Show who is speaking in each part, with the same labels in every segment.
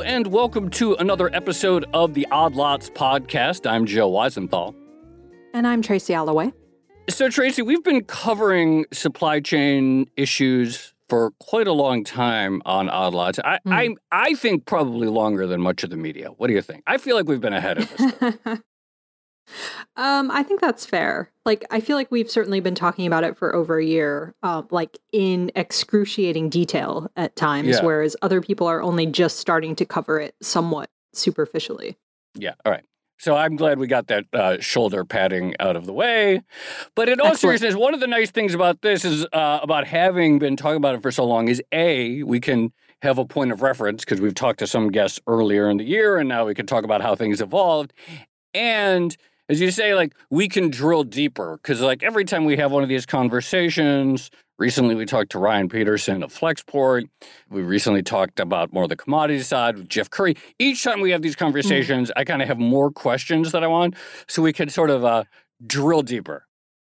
Speaker 1: and welcome to another episode of the Odd Lots podcast. I'm Joe Weisenthal.
Speaker 2: And I'm Tracy Alloway.
Speaker 1: So, Tracy, we've been covering supply chain issues for quite a long time on Odd Lots. I think probably longer than much of the media. What do you think? I feel like we've been ahead of this.
Speaker 2: I think that's fair. I feel like we've certainly been talking about it for over a year, in excruciating detail at times, whereas other people are only just starting to cover it somewhat superficially.
Speaker 1: Yeah, all right. So I'm glad we got that shoulder padding out of the way. But in all seriousness, one of the nice things about this is about having been talking about it for so long is, A, we can have a point of reference because we've talked to some guests earlier in the year, and now we can talk about how things evolved. And as you say, we can drill deeper because, every time we have one of these conversations, recently we talked to Ryan Peterson of Flexport. We recently talked about more of the commodity side with Jeff Curry. Each time we have these conversations, I kind of have more questions that I want, so we can sort of drill deeper.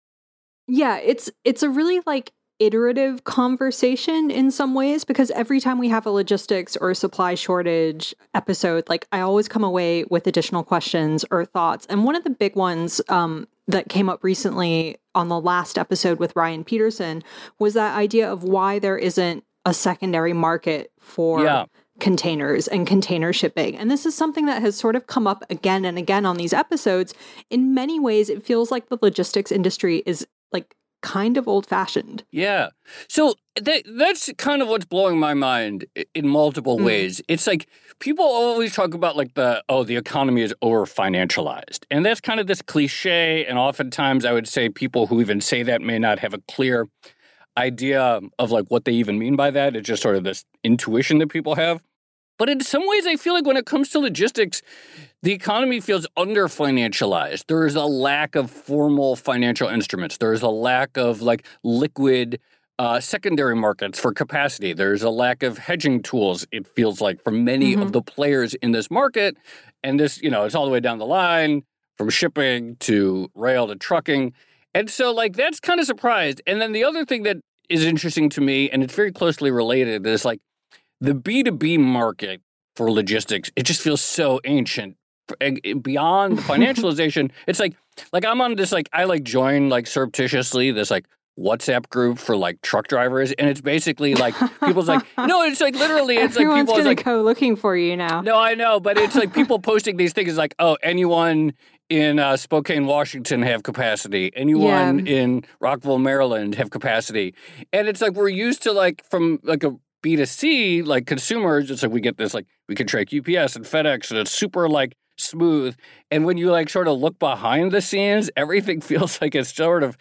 Speaker 2: Yeah, it's a really, iterative conversation in some ways, because every time we have a logistics or a supply shortage episode, I always come away with additional questions or thoughts. And one of the big ones that came up recently on the last episode with Ryan Peterson was that idea of why there isn't a secondary market for containers and container shipping. And this is something that has sort of come up again and again on these episodes. In many ways, it feels like the logistics industry is kind of old-fashioned.
Speaker 1: Yeah. So that's kind of what's blowing my mind in multiple ways. It's people always talk about the economy is over-financialized. And that's kind of this cliche. And oftentimes I would say people who even say that may not have a clear idea of what they even mean by that. It's just sort of this intuition that people have. But in some ways, I feel like when it comes to logistics, the economy feels under-financialized. There is a lack of formal financial instruments. There is a lack of, liquid secondary markets for capacity. There's a lack of hedging tools, it feels like, for many of the players in this market. And this, it's all the way down the line, from shipping to rail to trucking. And so, that's kind of surprised. And then the other thing that is interesting to me, and it's very closely related, is, the B2B market for logistics, it just feels so ancient. Beyond financialization, it's I'm on this, I join surreptitiously this WhatsApp group for truck drivers, and it's basically people's no, it's literally it's
Speaker 2: everyone's
Speaker 1: people
Speaker 2: gonna go looking for you now.
Speaker 1: No, I know, but it's people posting these things oh, anyone in Spokane, Washington have capacity. Anyone in Rockville, Maryland have capacity, and it's we're used to from a B2C, consumers, it's we get this, we can track UPS and FedEx, and it's super, smooth. And when you, sort of look behind the scenes, everything feels it's sort of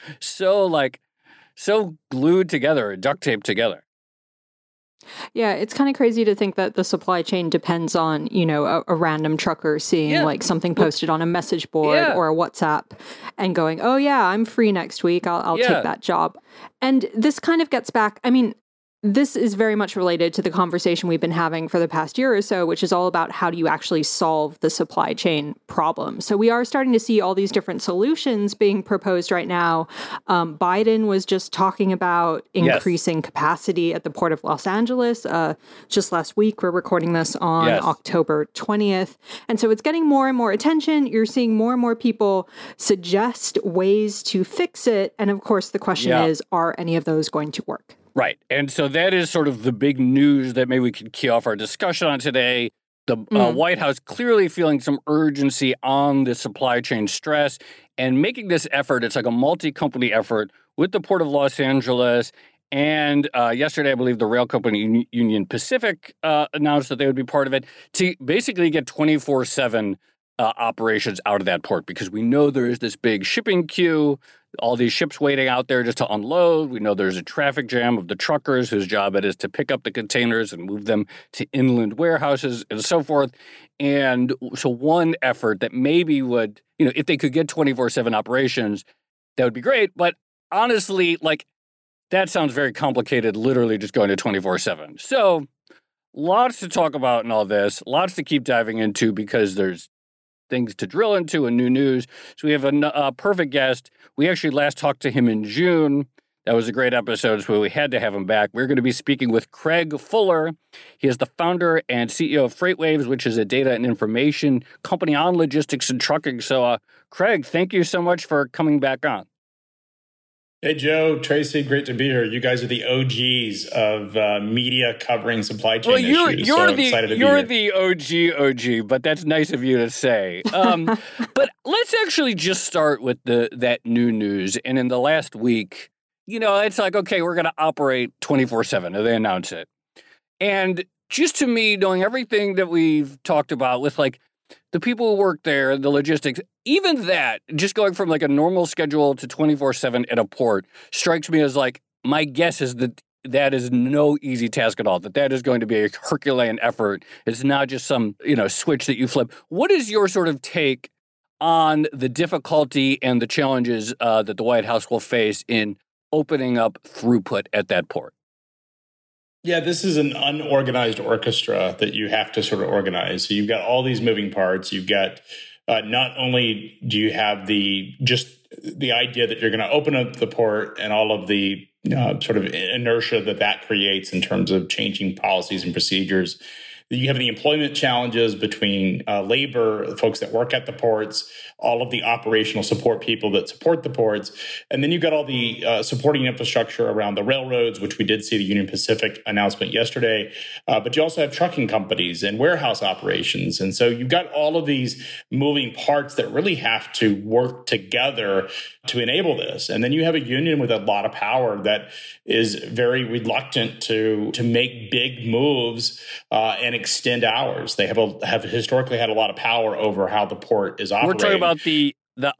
Speaker 1: so glued together, duct taped together.
Speaker 2: Yeah, it's kind of crazy to think that the supply chain depends on, a random trucker seeing something posted on a message board or a WhatsApp and going, oh yeah, I'm free next week. I'll take that job. And this kind of gets back, this is very much related to the conversation we've been having for the past year or so, which is all about how do you actually solve the supply chain problem. So we are starting to see all these different solutions being proposed right now. Biden was just talking about increasing capacity at the Port of Los Angeles. Just last week, we're recording this on October 20th. And so it's getting more and more attention. You're seeing more and more people suggest ways to fix it. And of course, the question is, are any of those going to work?
Speaker 1: Right. And so that is sort of the big news that maybe we could key off our discussion on today. The White House clearly feeling some urgency on the supply chain stress and making this effort. It's a multi-company effort with the Port of Los Angeles. And yesterday, I believe the rail company Union Pacific announced that they would be part of it to basically get 24/7 operations out of that port, because we know there is this big shipping queue, all these ships waiting out there just to unload. We know there's a traffic jam of the truckers whose job it is to pick up the containers and move them to inland warehouses and so forth. And so one effort that maybe would, if they could get 24/7 operations, that would be great. But honestly, that sounds very complicated, literally just going to 24/7. So lots to talk about in all this, lots to keep diving into because there's things to drill into and new news. So we have a perfect guest. We actually last talked to him in June. That was a great episode, so we had to have him back. We're going to be speaking with Craig Fuller. He is the founder and CEO of FreightWaves, which is a data and information company on logistics and trucking. So, Craig, thank you so much for coming back on.
Speaker 3: Hey, Joe, Tracy, great to be here. You guys are the OGs of media covering supply chain issues.
Speaker 1: You're the OG, but that's nice of you to say. But let's actually just start with that new news. And in the last week, it's like, okay, we're going to operate 24/7. They announce it. And just to me, knowing everything that we've talked about with like the people who work there, the logistics, even that, just going from like a normal schedule to 24/7 at a port strikes me as like, my guess is that is no easy task at all, that is going to be a Herculean effort. It's not just some, switch that you flip. What is your sort of take on the difficulty and the challenges that the White House will face in opening up throughput at that port?
Speaker 3: Yeah, this is an unorganized orchestra that you have to sort of organize. So you've got all these moving parts. You've got not only do you have the idea that you're going to open up the port and all of the sort of inertia that creates in terms of changing policies and procedures. You have the employment challenges between labor, folks that work at the ports, all of the operational support people that support the ports. And then you've got all the supporting infrastructure around the railroads, which we did see the Union Pacific announcement yesterday. But you also have trucking companies and warehouse operations. And so you've got all of these moving parts that really have to work together to enable this. And then you have a union with a lot of power that is very reluctant to make big moves and extend hours. They have historically had a lot of power over how the port is operating.
Speaker 1: We're talking about the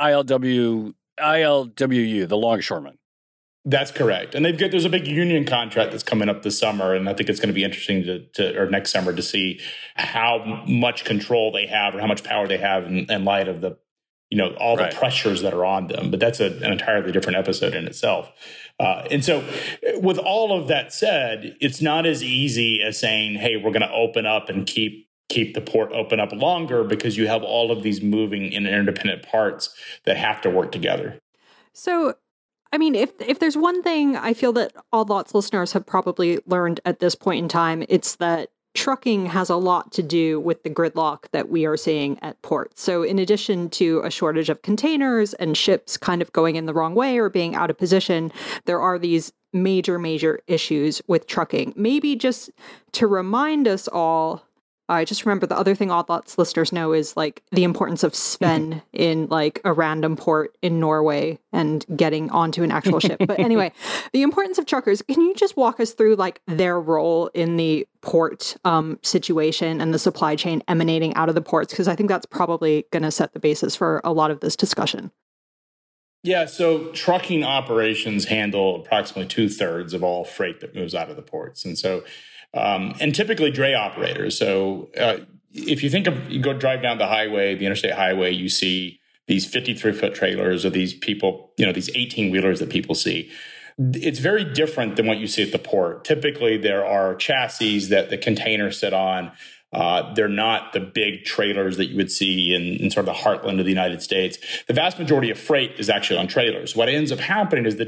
Speaker 1: ILWU, the longshoremen.
Speaker 3: That's correct. And there's a big union contract that's coming up this summer. And I think it's going to be interesting or next summer to see how much control they have or how much power they have in light of the all the pressures that are on them. But that's an entirely different episode in itself. And so with all of that said, it's not as easy as saying, hey, we're going to open up and keep the port open up longer, because you have all of these moving and interdependent parts that have to work together.
Speaker 2: So, I mean, if there's one thing I feel that All Lots listeners have probably learned at this point in time, it's that trucking has a lot to do with the gridlock that we are seeing at ports. So in addition to a shortage of containers and ships kind of going in the wrong way or being out of position, there are these major issues with trucking. Maybe just to remind us all, I just remember the other thing All Thoughts listeners know is like the importance of Sven in like a random port in Norway and getting onto an actual ship. But anyway, the importance of truckers. Can you just walk us through like their role in the port situation and the supply chain emanating out of the ports? Because I think that's probably going to set the basis for a lot of this discussion.
Speaker 3: Yeah, so trucking operations handle approximately 2/3 of all freight that moves out of the ports. And so and typically dray operators. So if you go drive down the highway, the interstate highway, you see these 53-foot trailers or these people, these 18-wheelers that people see. It's very different than what you see at the port. Typically, there are chassis that the containers sit on. They're not the big trailers that you would see in sort of the heartland of the United States. The vast majority of freight is actually on trailers. What ends up happening is the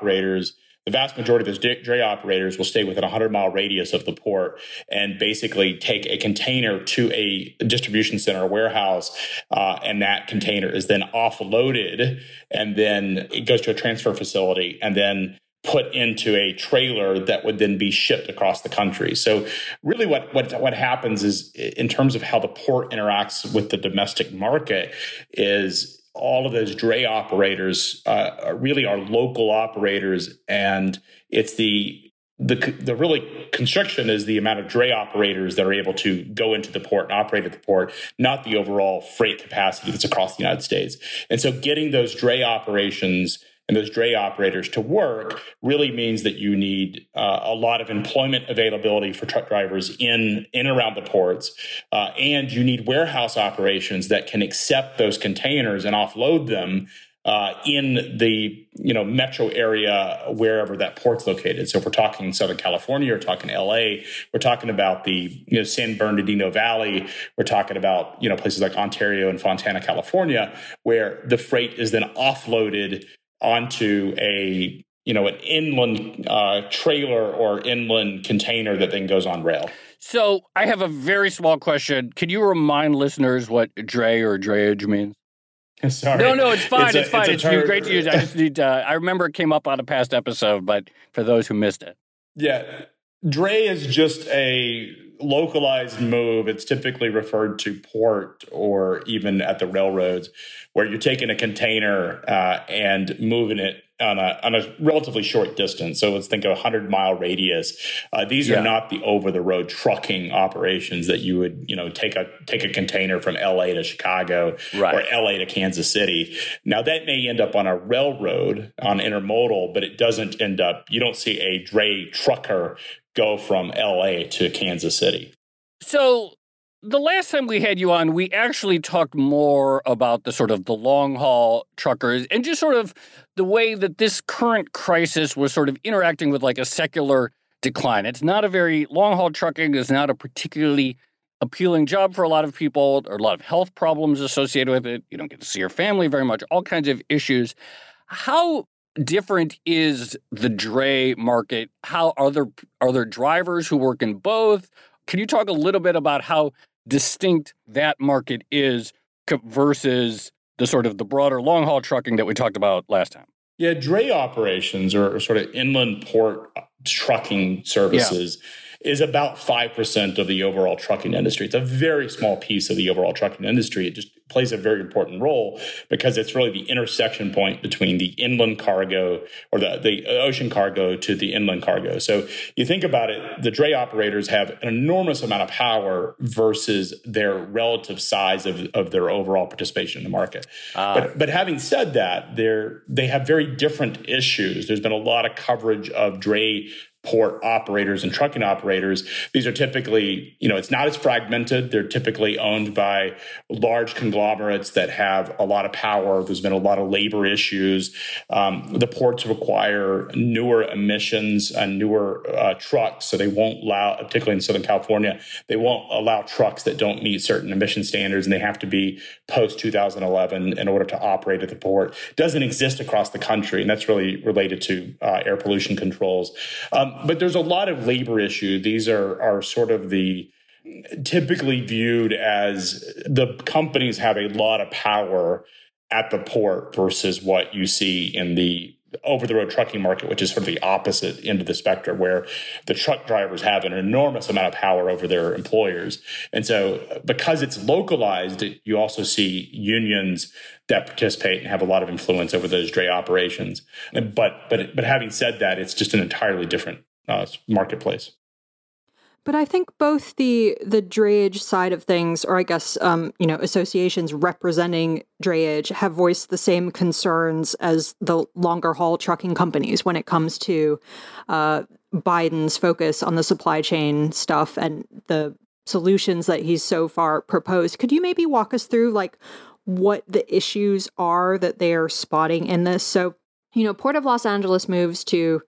Speaker 3: vast majority of those dray operators will stay within a 100-mile radius of the port and basically take a container to a distribution center or warehouse, and that container is then offloaded, and then it goes to a transfer facility, and then put into a trailer that would then be shipped across the country. So really what happens is, in terms of how the port interacts with the domestic market, is all of those dray operators really are local operators, and it's the really constriction is the amount of dray operators that are able to go into the port and operate at the port, not the overall freight capacity that's across the United States. And so getting those dray operations and those dray operators to work really means that you need a lot of employment availability for truck drivers in around the ports, and you need warehouse operations that can accept those containers and offload them in the metro area, wherever that port's located. So if we're talking Southern California, we're talking LA, we're talking about the San Bernardino Valley, we're talking about places like Ontario and Fontana, California, where the freight is then offloaded onto a an inland trailer or inland container that then goes on rail.
Speaker 1: So I have a very small question. Can you remind listeners what dray or drayage means?
Speaker 3: Sorry.
Speaker 1: No, it's fine. It's fine. It's great to use. I just need I remember it came up on a past episode, but for those who missed it.
Speaker 3: Yeah. Dray is just a localized move. It's typically referred to port or even at the railroads, where you're taking a container and moving it on a relatively short distance. So let's think of a 100-mile radius. These are not the over-the-road trucking operations that you would, take a container from LA to Chicago or LA to Kansas City. Now that may end up on a railroad on intermodal, but it doesn't end up. You don't see a dray trucker go from LA to Kansas City.
Speaker 1: So the last time we had you on, we actually talked more about the sort of the long haul truckers and just sort of the way that this current crisis was sort of interacting with like a secular decline. It's not a very long haul trucking is not a particularly appealing job for a lot of people. There are a lot of health problems associated with it. You don't get to see your family very much, all kinds of issues. How different is the dray market? How are there drivers who work in both? Can you talk a little bit about how distinct that market is versus the sort of the broader long haul trucking that we talked about last time?
Speaker 3: Yeah, dray operations or sort of inland port trucking services is about 5% of the overall trucking industry. It's a very small piece of the overall trucking industry. It just plays a very important role because it's really the intersection point between the inland cargo or the ocean cargo to the inland cargo. So you think about it, the dray operators have an enormous amount of power versus their relative size of their overall participation in the market. But having said that, they have very different issues. There's been a lot of coverage of dray port operators and trucking operators. These are typically, it's not as fragmented. They're typically owned by large conglomerates that have a lot of power. There's been a lot of labor issues. The ports require newer emissions and newer trucks. So they won't allow, particularly in Southern California, they won't allow trucks that don't meet certain emission standards, and they have to be post 2011 in order to operate at the port. It doesn't exist across the country, and that's really related to air pollution controls. But there's a lot of labor issue. These are sort of typically viewed as the companies have a lot of power at the port versus what you see in the over-the-road trucking market, which is sort of the opposite end of the spectrum, where the truck drivers have an enormous amount of power over their employers. And so because it's localized, you also see unions that participate and have a lot of influence over those dray operations. But having said that, it's just an entirely different marketplace.
Speaker 2: But I think both the drayage side of things, or I guess, associations representing drayage have voiced the same concerns as the longer haul trucking companies when it comes to Biden's focus on the supply chain stuff and the solutions that he's so far proposed. Could you maybe walk us through what the issues are that they are spotting in this? So, Port of Los Angeles moves to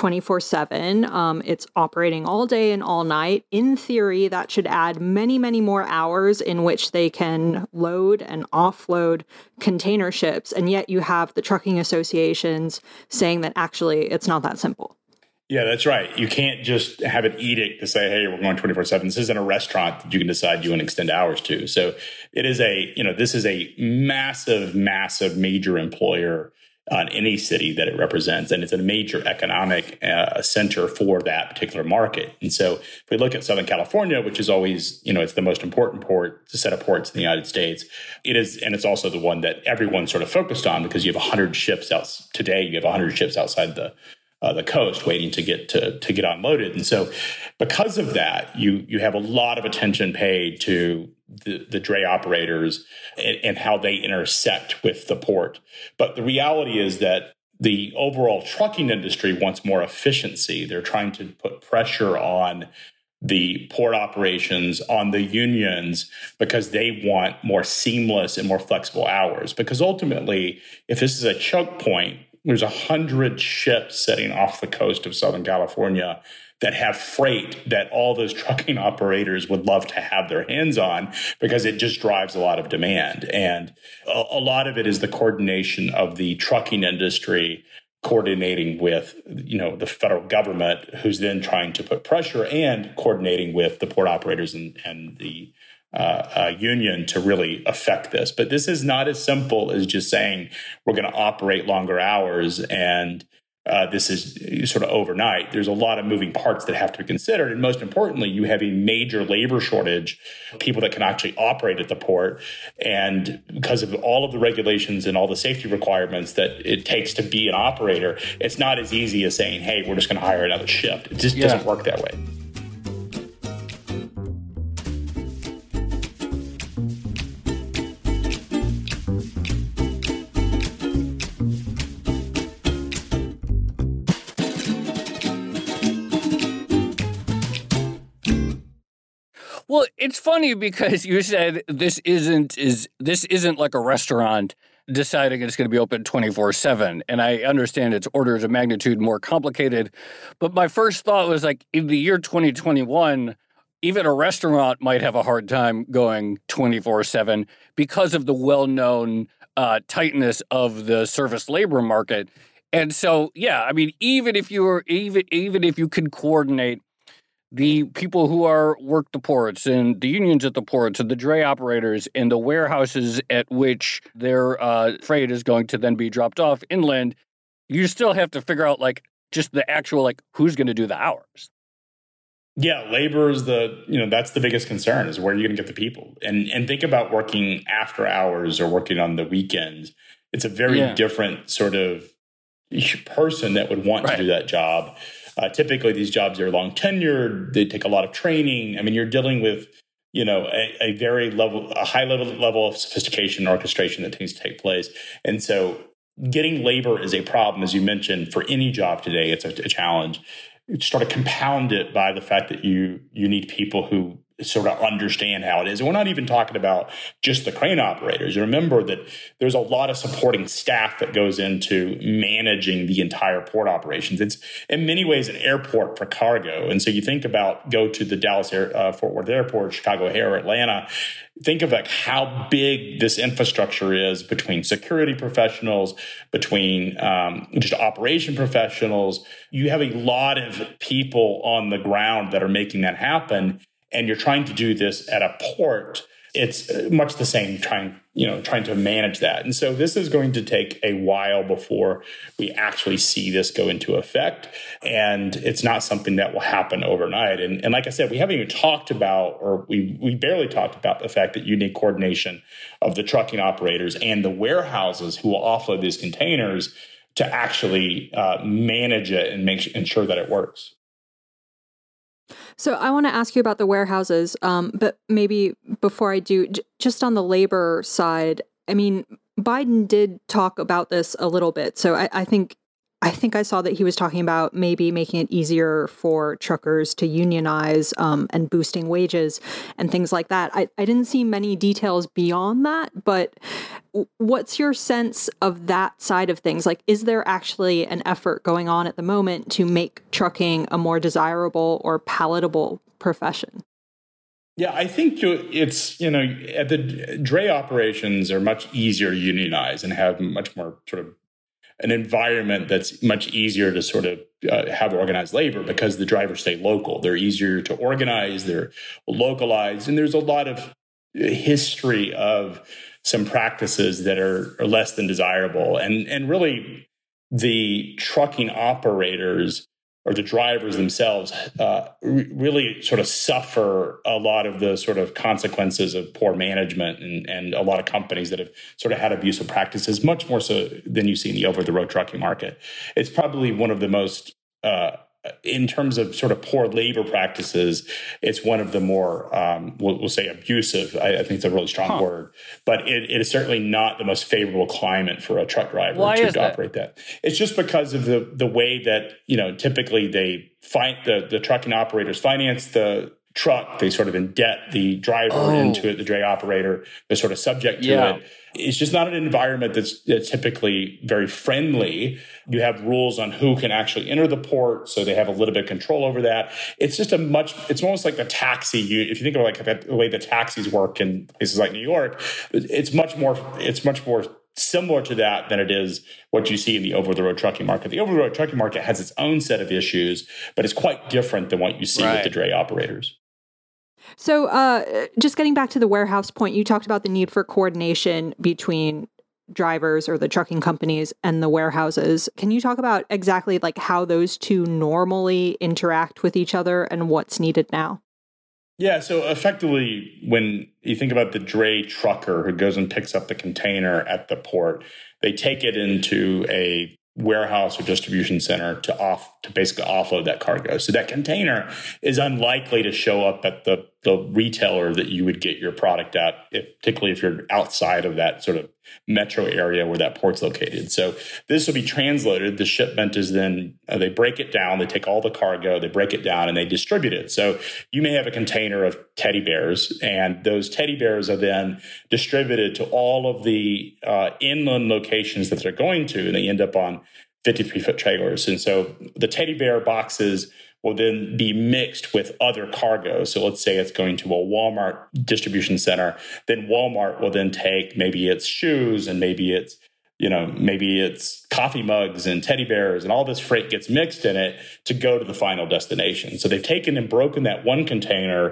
Speaker 2: 24/7. It's operating all day and all night. In theory, that should add many, many more hours in which they can load and offload container ships. And yet you have the trucking associations saying that actually it's not that simple.
Speaker 3: Yeah, that's right. You can't just have an edict to say, hey, we're going 24/7. This isn't a restaurant that you can decide you want to extend hours to. So it is this is a massive, massive major employer on any city that it represents. And it's a major economic center for that particular market. And so if we look at Southern California, which is always, it's the most important set of ports in the United States, it is, and it's also the one that everyone's sort of focused on because you have 100 ships out today. You have 100 ships outside the coast waiting to get unloaded. And so because of that, you have a lot of attention paid to the dray operators and how they intersect with the port. But the reality is that the overall trucking industry wants more efficiency. They're trying to put pressure on the port operations, on the unions, because they want more seamless and more flexible hours. Because ultimately, if this is a choke point, there's 100 ships sitting off the coast of Southern California that have freight that all those trucking operators would love to have their hands on because it just drives a lot of demand. And a lot of it is the coordination of the trucking industry coordinating with, the federal government, who's then trying to put pressure, and coordinating with the port operators and the union to really affect this. But this is not as simple as just saying we're going to operate longer hours and this is sort of overnight. There's a lot of moving parts that have to be considered. And most importantly, you have a major labor shortage, people that can actually operate at the port. And because of all of the regulations and all the safety requirements that it takes to be an operator, it's not as easy as saying, hey, we're just going to hire another shift. It just doesn't work that way.
Speaker 1: Well, it's funny because you said this isn't like a restaurant deciding it's going to be open 24/7, and I understand it's orders of magnitude more complicated. But my first thought was like in the year 2021, even a restaurant might have a hard time going 24/7 because of the well-known tightness of the service labor market. And so, yeah, I mean, even if you could coordinate the people who work the ports and the unions at the ports and the dray operators and the warehouses at which their freight is going to then be dropped off inland, you still have to figure out just the actual who's going to do the hours.
Speaker 3: Yeah, labor is that's the biggest concern, is where you're going to get the people. And think about working after hours or working on the weekends. It's a very different sort of person that would want to do that job. Typically, these jobs are long tenured. They take a lot of training. I mean, you're dealing with, a high level of sophistication and orchestration that needs to take place. And so getting labor is a problem, as you mentioned, for any job today. It's a challenge. You sort of compound it by the fact that you need people who sort of understand how it is. And we're not even talking about just the crane operators. Remember that there's a lot of supporting staff that goes into managing the entire port operations. It's in many ways an airport for cargo. And so you think about, go to the Dallas Fort Worth Airport, Chicago O'Hare, Atlanta. Think of how big this infrastructure is between security professionals, between just operation professionals. You have a lot of people on the ground that are making that happen. And you're trying to do this at a port. It's much the same trying to manage that. And so this is going to take a while before we actually see this go into effect. And it's not something that will happen overnight. And like I said, we haven't even talked about, or we barely talked about the fact that you need coordination of the trucking operators and the warehouses who will offload these containers to actually manage it and ensure that it works.
Speaker 2: So I want to ask you about the warehouses, but maybe before I do, just on the labor side, I mean, Biden did talk about this a little bit. So I think I saw that he was talking about maybe making it easier for truckers to unionize and boosting wages and things like that. I didn't see many details beyond that, but what's your sense of that side of things? Is there actually an effort going on at the moment to make trucking a more desirable or palatable profession?
Speaker 3: Yeah, I think it's, at the dray operations are much easier to unionize and have much more sort of an environment that's much easier to sort of have organized labor because the drivers stay local. They're easier to organize, they're localized, and there's a lot of history of some practices that are less than desirable. And really, the trucking operators or the drivers themselves really sort of suffer a lot of the sort of consequences of poor management and a lot of companies that have sort of had abusive practices, much more so than you see in the over-the-road trucking market. It's probably one of the most, in terms of sort of poor labor practices, it's one of the more, we'll say abusive. I think it's a really strong word, but it is certainly not the most favorable climate for a truck driver to operate that. It's just because of the way that, typically they the trucking operators finance the truck. They sort of indebt the driver into it, the dray operator. They're sort of subject to it. It's just not an environment that's typically very friendly. You have rules on who can actually enter the port, so they have a little bit of control over that. It's just it's almost like the taxi. If you think of the way the taxis work in places like New York, it's much more similar to that than it is what you see in the over-the-road trucking market. The over-the-road trucking market has its own set of issues, but it's quite different than what you see with the dray operators.
Speaker 2: So just getting back to the warehouse point, you talked about the need for coordination between drivers or the trucking companies and the warehouses. Can you talk about exactly like how those two normally interact with each other and what's needed now?
Speaker 3: Yeah, so effectively, when you think about the dray trucker who goes and picks up the container at the port, they take it into a warehouse or distribution center to basically offload that cargo. So that container is unlikely to show up at the retailer that you would get your product at, particularly if you're outside of that sort of metro area where that port's located. So this will be transloaded. The shipment is then, they break it down, they take all the cargo, they break it down, and they distribute it. So you may have a container of teddy bears, and those teddy bears are then distributed to all of the inland locations that they're going to, and they end up on 53-foot trailers. And so the teddy bear boxes will then be mixed with other cargo. So let's say it's going to a Walmart distribution center. Then Walmart will then take maybe it's shoes and maybe it's coffee mugs and teddy bears, and all this freight gets mixed in it to go to the final destination. So they've taken and broken that one container,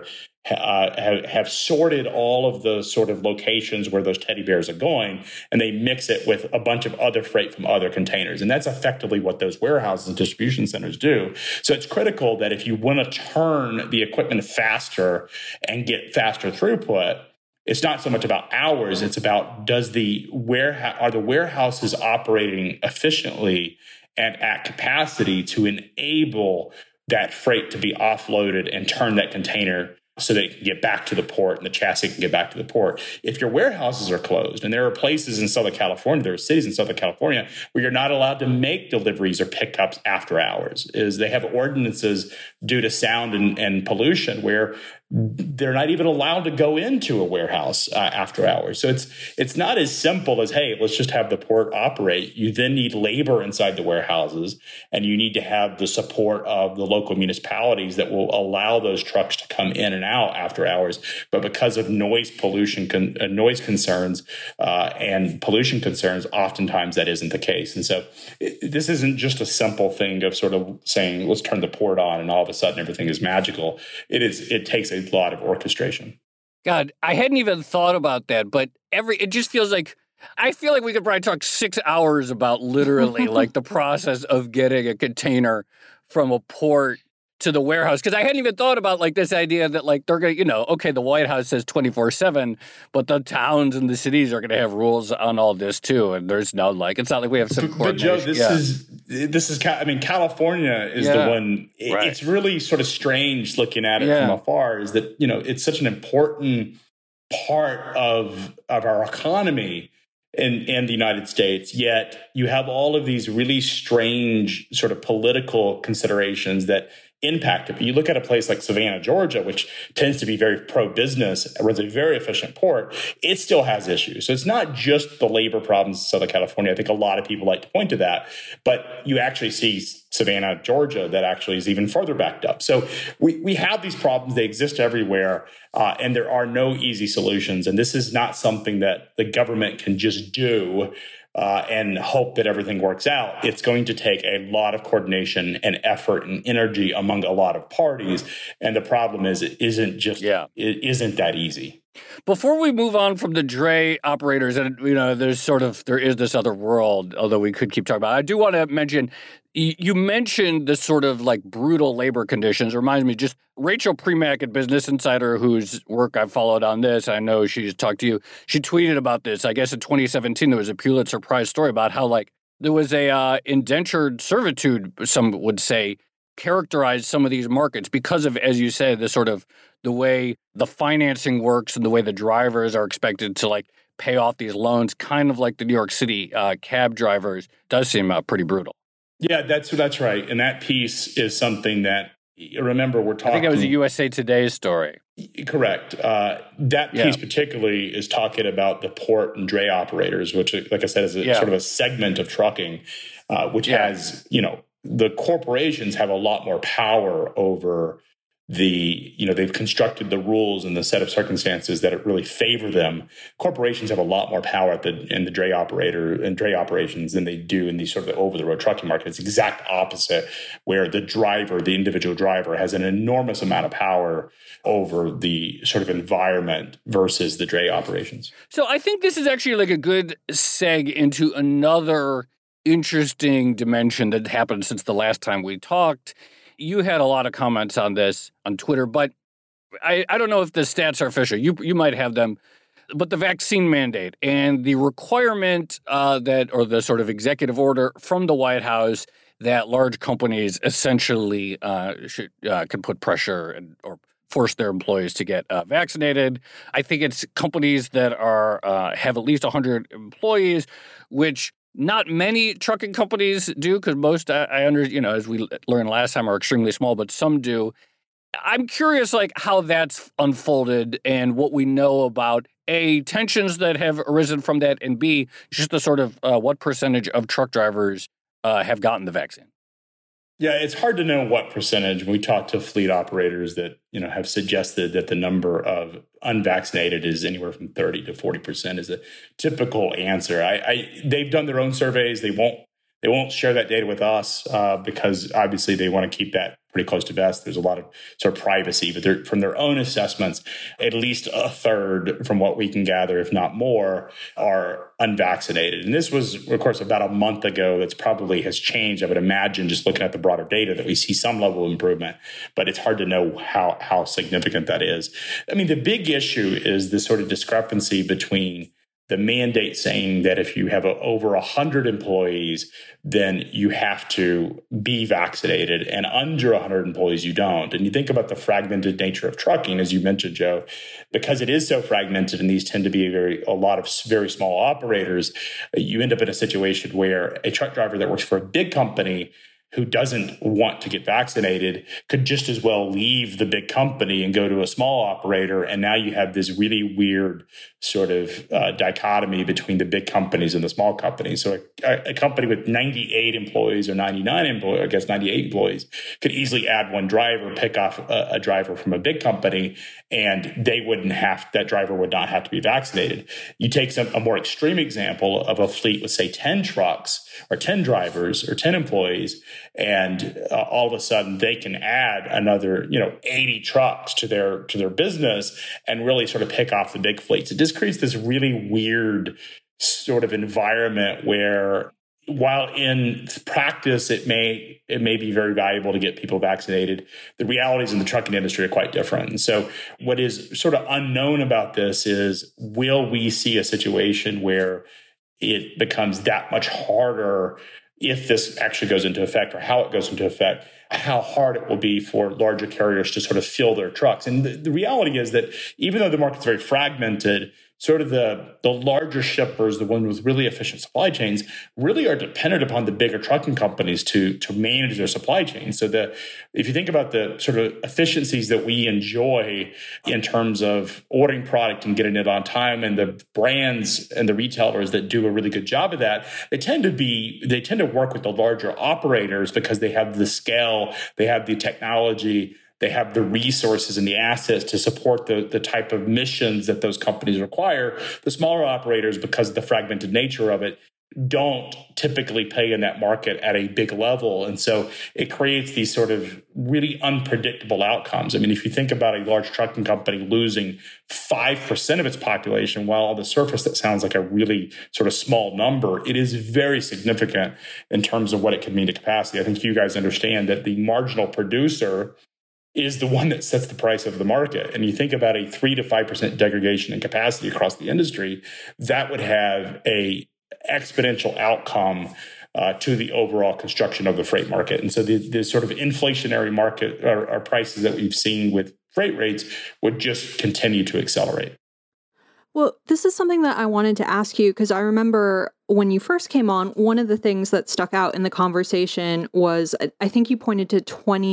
Speaker 3: have sorted all of the sort of locations where those teddy bears are going, and they mix it with a bunch of other freight from other containers. And that's effectively what those warehouses and distribution centers do. So it's critical that if you want to turn the equipment faster and get faster throughput, it's not so much about hours, it's about are the warehouses operating efficiently and at capacity to enable that freight to be offloaded and turn that container so that it can get back to the port and the chassis can get back to the port. If your warehouses are closed, and there are places in Southern California, there are cities in Southern California where you're not allowed to make deliveries or pickups after hours, is they have ordinances due to sound and pollution where they're not even allowed to go into a warehouse after hours. So it's not as simple as, hey, let's just have the port operate. You then need labor inside the warehouses, and you need to have the support of the local municipalities that will allow those trucks to come in and out after hours. But because of noise concerns and pollution concerns, oftentimes that isn't the case. And so this isn't just a simple thing of sort of saying, let's turn the port on and all of a sudden everything is magical. It takes a lot of orchestration.
Speaker 1: God, I hadn't even thought about that, but it just feels like, I feel like we could probably talk 6 hours about literally like the process of getting a container from a port to the warehouse. Because I hadn't even thought about like this idea that like they're going to, okay, the White House says 24/7, but the towns and the cities are going to have rules on all this too. And there's no it's not like we have some coordination.
Speaker 3: But Joe, this is, California is the one, it's really sort of strange looking at it from afar, is that, it's such an important part of our economy in the United States, yet you have all of these really strange sort of political considerations that impact it. But you look at a place like Savannah, Georgia, which tends to be very pro-business, runs a very efficient port, it still has issues. So it's not just the labor problems in Southern California. I think a lot of people like to point to that, but you actually see Savannah, Georgia, that actually is even further backed up. So we have these problems. They exist everywhere, and there are no easy solutions. And this is not something that the government can just do and hope that everything works out. It's going to take a lot of coordination and effort and energy among a lot of parties. And the problem is, it isn't that easy.
Speaker 1: Before we move on from the dray operators, and there is this other world, although we could keep talking about it, I do want to mention, you mentioned this sort of like brutal labor conditions. It reminds me just Rachel Premack at Business Insider, whose work I've followed on this. I know she's talked to you. She tweeted about this. I guess in 2017, there was a Pulitzer Prize story about how like there was a indentured servitude, some would say, characterized some of these markets because of, as you said, the way the financing works and the way the drivers are expected to like pay off these loans, kind of like the New York City cab drivers, does seem pretty brutal.
Speaker 3: Yeah, that's right. And that piece is something that, remember, we're talking... I
Speaker 1: think it was a USA Today story.
Speaker 3: Correct. That piece particularly is talking about the port and dray operators, which, like I said, is sort of a segment of trucking, which has, the corporations have a lot more power over they've constructed the rules and the set of circumstances that really favor them. Corporations have a lot more power in the dray operations than they do in the sort of the over-the-road trucking market. It's the exact opposite, where the individual driver, has an enormous amount of power over the sort of environment versus the dray operations.
Speaker 1: So I think this is actually like a good seg into another interesting dimension that happened since the last time we talked. You had a lot of comments on this on Twitter, but I don't know if the stats are official. You might have them. But the vaccine mandate and the requirement or the sort of executive order from the White House that large companies essentially can put pressure or force their employees to get vaccinated. I think it's companies that have at least 100 employees, which not many trucking companies do, because most, as we learned last time, are extremely small, but some do. I'm curious, how that's unfolded and what we know about, A, tensions that have arisen from that, and B, just the sort of what percentage of truck drivers have gotten the vaccine.
Speaker 3: Yeah, it's hard to know what percentage. We talked to fleet operators that have suggested that the number of unvaccinated is anywhere from 30 to 40% is a typical answer. They've done their own surveys. They won't share that data with us because obviously they want to keep that pretty close to vest. There's a lot of sort of privacy, but from their own assessments, at least a third, from what we can gather, if not more, are unvaccinated. And this was, of course, about a month ago. That's probably has changed. I would imagine, just looking at the broader data, that we see some level of improvement, but it's hard to know how significant that is. I mean, the big issue is this sort of discrepancy between the mandate saying that if you have over 100 employees, then you have to be vaccinated, and under 100 employees, you don't. And you think about the fragmented nature of trucking, as you mentioned, Joe, because it is so fragmented, and these tend to be a lot of very small operators, you end up in a situation where a truck driver that works for a big company who doesn't want to get vaccinated could just as well leave the big company and go to a small operator. And now you have this really weird sort of dichotomy between the big companies and the small companies. So a company with 98 employees or 99 employees, I guess 98 employees, could easily add one driver, pick off a driver from a big company, and that driver would not have to be vaccinated. You take a more extreme example of a fleet with, say, 10 trucks or 10 drivers or 10 employees, and all of a sudden they can add another 80 trucks to their business and really sort of pick off the big fleets. It just creates this really weird sort of environment where, while in practice it may be very valuable to get people vaccinated, the realities in the trucking industry are quite different. And so what is sort of unknown about this is, will we see a situation where it becomes that much harder if this actually goes into effect, or how it goes into effect, how hard it will be for larger carriers to sort of fill their trucks. And the reality is that even though the market's very fragmented, sort of the larger shippers, the ones with really efficient supply chains, really are dependent upon the bigger trucking companies to manage their supply chain. So if you think about the sort of efficiencies that we enjoy in terms of ordering product and getting it on time, and the brands and the retailers that do a really good job of that, they tend to work with the larger operators because they have the scale, they have the technology, they have the resources and the assets to support the type of missions that those companies require. The smaller operators, because of the fragmented nature of it, don't typically play in that market at a big level. And so it creates these sort of really unpredictable outcomes. I mean, if you think about a large trucking company losing 5% of its population, while on the surface that sounds like a really sort of small number, it is very significant in terms of what it could mean to capacity. I think you guys understand that the marginal producer is the one that sets the price of the market. And you think about a 3 to 5% degradation in capacity across the industry, that would have a exponential outcome to the overall construction of the freight market. And so the sort of inflationary market or prices that we've seen with freight rates would just continue to accelerate.
Speaker 2: Well, this is something that I wanted to ask you, because I remember when you first came on, one of the things that stuck out in the conversation was, I think you pointed to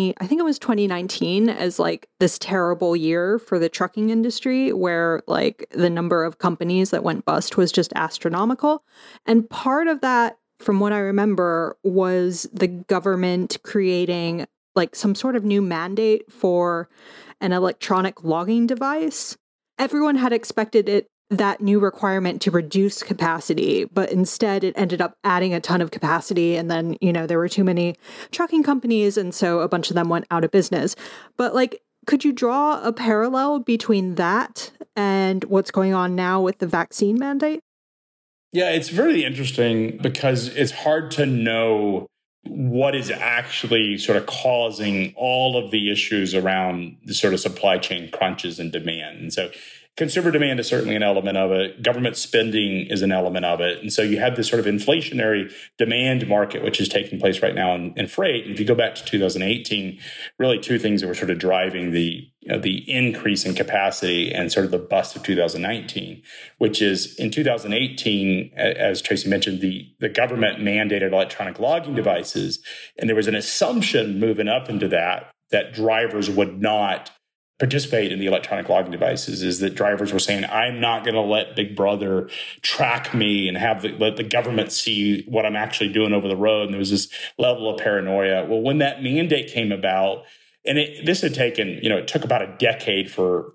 Speaker 2: 2019 as like this terrible year for the trucking industry, where like the number of companies that went bust was just astronomical. And part of that, from what I remember, was the government creating like some sort of new mandate for an electronic logging device. Everyone had expected that new requirement to reduce capacity, but instead it ended up adding a ton of capacity. And then, there were too many trucking companies, and so a bunch of them went out of business. But could you draw a parallel between that and what's going on now with the vaccine mandate?
Speaker 3: Yeah, it's very interesting because it's hard to know what is actually sort of causing all of the issues around the sort of supply chain crunches and demand. And so consumer demand is certainly an element of it. Government spending is an element of it. And so you have this sort of inflationary demand market, which is taking place right now in freight. And if you go back to 2018, really two things that were sort of driving the increase in capacity and sort of the bust of 2019, which is in 2018, as Tracy mentioned, the government mandated electronic logging devices. And there was an assumption moving up into that drivers would not participate in the electronic logging devices, is that drivers were saying, I'm not going to let Big Brother track me and let the government see what I'm actually doing over the road. And there was this level of paranoia. Well, when that mandate came about, and this had taken, it took about a decade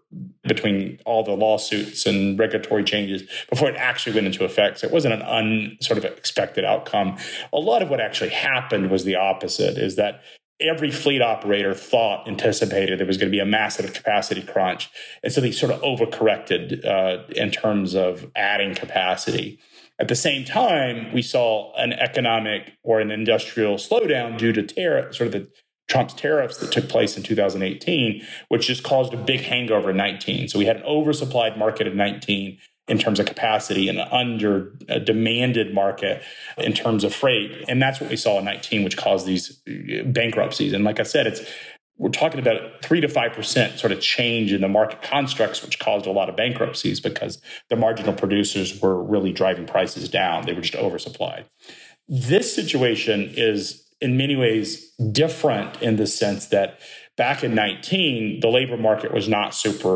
Speaker 3: between all the lawsuits and regulatory changes before it actually went into effect. So it wasn't an sort of expected outcome. A lot of what actually happened was the opposite, is that every fleet operator anticipated there was going to be a massive capacity crunch. And so they sort of overcorrected in terms of adding capacity. At the same time, we saw an economic or an industrial slowdown due to Trump's tariffs that took place in 2018, which just caused a big hangover in 19. So we had an oversupplied market in 19 in terms of capacity and an under-demanded market in terms of freight. And that's what we saw in 19, which caused these bankruptcies. And like I said, we're talking about 3 to 5% sort of change in the market constructs, which caused a lot of bankruptcies because the marginal producers were really driving prices down. They were just oversupplied. This situation is in many ways different in the sense that back in 19, the labor market was not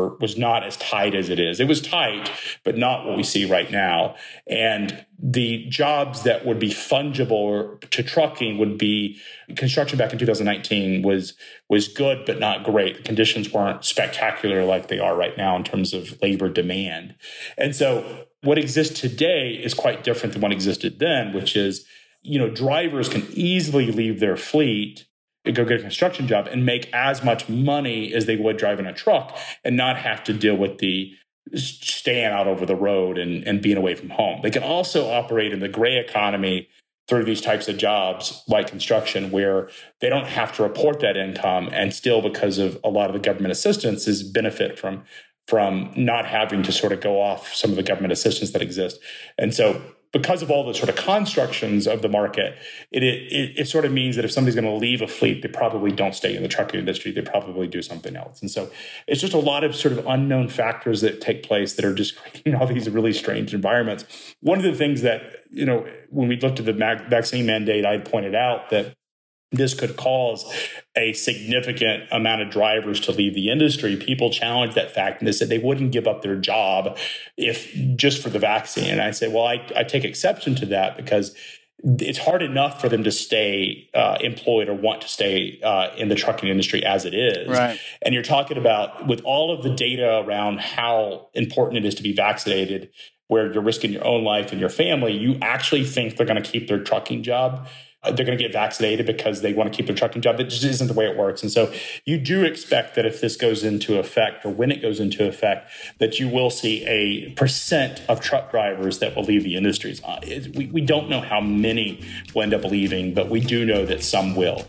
Speaker 3: as tight as it is. It was tight, but not what we see right now. And the jobs that would be fungible to trucking would be construction back in 2019 was good, but not great. The conditions weren't spectacular like they are right now in terms of labor demand. And so what exists today is quite different than what existed then, which is, drivers can easily leave their fleet, go get a construction job and make as much money as they would driving a truck and not have to deal with the staying out over the road and being away from home. They can also operate in the gray economy through these types of jobs like construction, where they don't have to report that income and still, because of a lot of the government assistance, is benefit from not having to sort of go off some of the government assistance that exists. And so because of all the sort of constructions of the market, it sort of means that if somebody's going to leave a fleet, they probably don't stay in the trucking industry. They probably do something else. And so it's just a lot of sort of unknown factors that take place that are just creating all these really strange environments. One of the things that, when we looked at the vaccine mandate, I pointed out that this could cause a significant amount of drivers to leave the industry. People challenged that fact, and they said they wouldn't give up their job if just for the vaccine. And I said, well, I take exception to that because it's hard enough for them to stay employed or want to stay in the trucking industry as it is.
Speaker 1: Right.
Speaker 3: And you're talking about, with all of the data around how important it is to be vaccinated, where you're risking your own life and your family, you actually think they're going to keep their trucking job. They're going to get vaccinated because they want to keep their trucking job. That just isn't the way it works. And so you do expect that if this goes into effect, or when it goes into effect, that you will see a percent of truck drivers that will leave the industries. We don't know how many will end up leaving, but we do know that some will.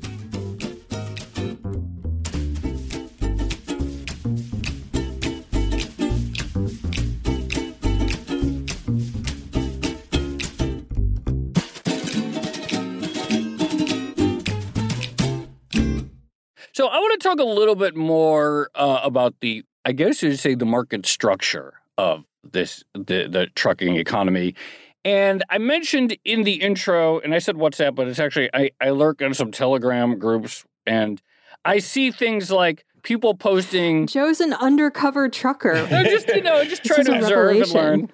Speaker 1: So I want to talk a little bit more about the market structure of the trucking economy. And I mentioned in the intro, and I said WhatsApp, but it's actually, I lurk in some Telegram groups, and I see things like people posting.
Speaker 2: Joe's an undercover trucker.
Speaker 1: Just trying to observe and learn.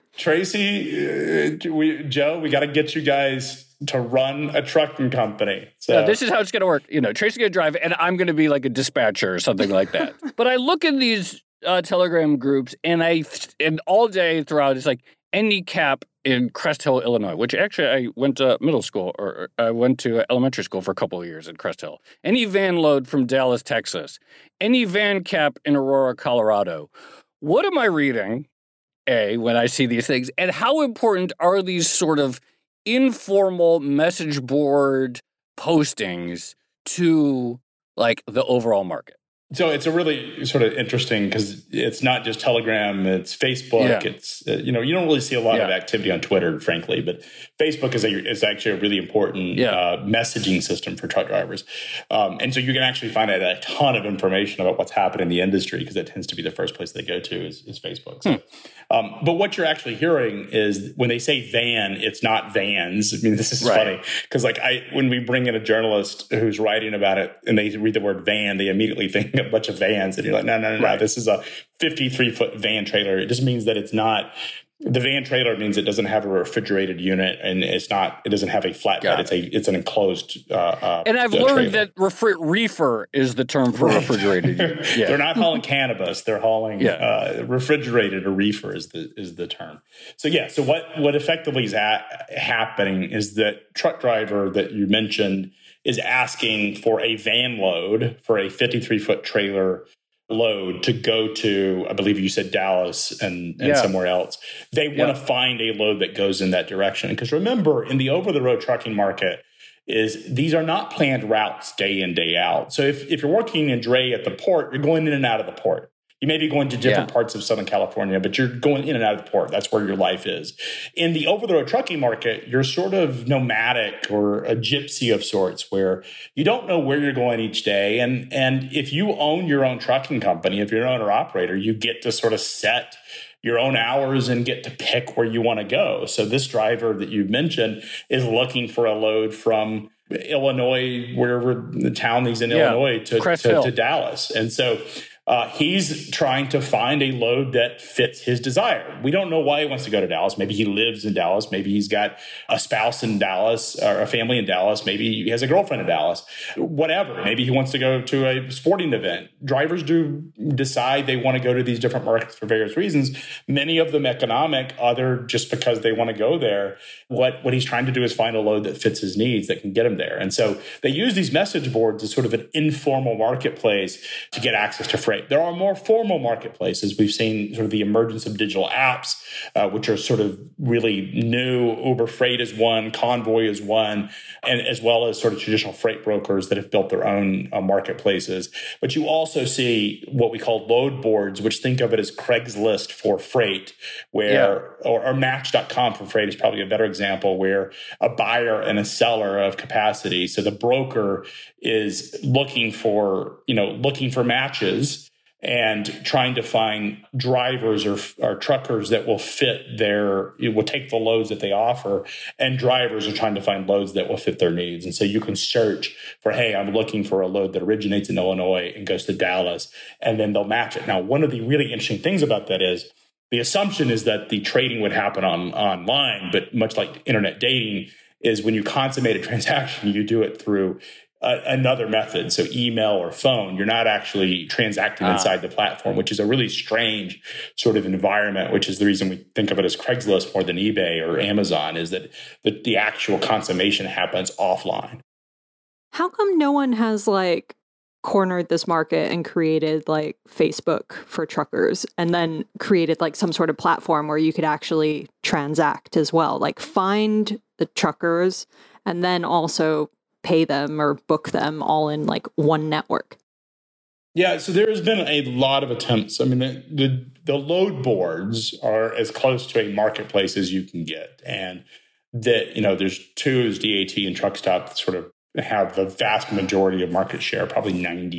Speaker 3: Tracy, Joe, we got to get you guys to run a trucking company. So
Speaker 1: this is how it's going to work. Tracy's going to drive, and I'm going to be like a dispatcher or something like that. But I look in these Telegram groups, and all day throughout, it's like any cap in Crest Hill, Illinois, which actually I went to middle school, or I went to elementary school for a couple of years in Crest Hill. Any van load from Dallas, Texas. Any van cap in Aurora, Colorado. What am I reading, when I see these things? And how important are these sort of informal message board postings to, like, the overall market?
Speaker 3: So it's a really sort of interesting, because it's not just Telegram, it's Facebook. Yeah. It's, you don't really see a lot of activity on Twitter, frankly, but Facebook is actually a really important messaging system for truck drivers. And so you can actually find out a ton of information about what's happening in the industry, because that tends to be the first place they go to is Facebook. So, but what you're actually hearing is when they say van, it's not vans. I mean, this is funny, because when we bring in a journalist who's writing about it and they read the word van, they immediately think a bunch of vans, and you're like, no, this is a 53-foot van trailer. It just means that it's not. The van trailer means it doesn't have a refrigerated unit, and it doesn't have a flatbed. It's an enclosed.
Speaker 1: And I've learned that reefer is the term for refrigerated unit. Yeah.
Speaker 3: They're not hauling cannabis; they're hauling refrigerated, or reefer is the term. So what effectively is happening is that truck driver that you mentioned is asking for a van load for a 53-foot trailer load to go to, I believe you said Dallas and somewhere else. They want to find a load that goes in that direction. Because remember, in the over-the-road trucking market, these are not planned routes day in, day out. So if you're working in dray at the port, you're going in and out of the port. You may be going to different parts of Southern California, but you're going in and out of the port. That's where your life is. In the over-the-road trucking market, you're sort of nomadic, or a gypsy of sorts, where you don't know where you're going each day. And if you own your own trucking company, if you're an owner-operator, you get to sort of set your own hours and get to pick where you want to go. So this driver that you mentioned is looking for a load from Illinois, wherever the town he's in, Illinois, to Dallas. And so he's trying to find a load that fits his desire. We don't know why he wants to go to Dallas. Maybe he lives in Dallas. Maybe he's got a spouse in Dallas, or a family in Dallas. Maybe he has a girlfriend in Dallas. Whatever. Maybe he wants to go to a sporting event. Drivers do decide they want to go to these different markets for various reasons. Many of them economic, other just because they want to go there. What he's trying to do is find a load that fits his needs, that can get him there. And so they use these message boards as sort of an informal marketplace to get access to freight. There are more formal marketplaces. We've seen sort of the emergence of digital apps, which are sort of really new. Uber Freight is one, Convoy is one, and as well as sort of traditional freight brokers that have built their own marketplaces. But you also see what we call load boards, which think of it as Craigslist for freight, or Match.com for freight is probably a better example, where a buyer and a seller of capacity. So the broker is looking for matches and trying to find drivers or truckers that will will take the loads that they offer, and drivers are trying to find loads that will fit their needs. And so you can search for, hey, I'm looking for a load that originates in Illinois and goes to Dallas, and then they'll match it. Now, one of the really interesting things about that is the assumption is that the trading would happen online, but much like internet dating, is when you consummate a transaction, you do it through another method, so email or phone. You're not actually transacting inside the platform, which is a really strange sort of environment, which is the reason we think of it as Craigslist more than eBay or Amazon, is that the actual consummation happens offline.
Speaker 2: How come no one has cornered this market and created Facebook for truckers, and then created some sort of platform where you could actually transact as well, find the truckers and then also pay them or book them all in one network?
Speaker 3: Yeah, so there's been a lot of attempts. I mean, the load boards are as close to a marketplace as you can get, and that there's two, DAT and Truckstop, that sort of have the vast majority of market share, probably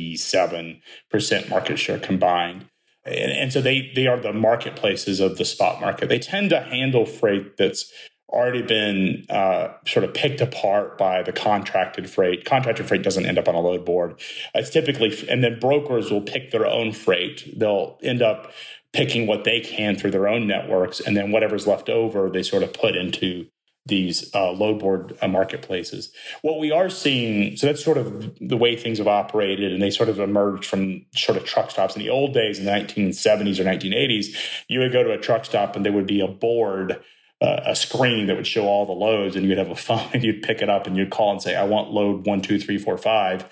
Speaker 3: 97% market share combined. And so they are the marketplaces of the spot market. They tend to handle freight that's already been sort of picked apart by the contracted freight. Contracted freight doesn't end up on a load board. It's typically, and then brokers will pick their own freight. They'll end up picking what they can through their own networks, and then whatever's left over, they sort of put into these load board marketplaces. What we are seeing, so that's sort of the way things have operated, and they sort of emerged from sort of truck stops. In the old days, in the 1970s or 1980s, you would go to a truck stop and there would be a board, a screen that would show all the loads, and you'd have a phone and you'd pick it up and you'd call and say, I want load 1, 2, 3, 4, 5.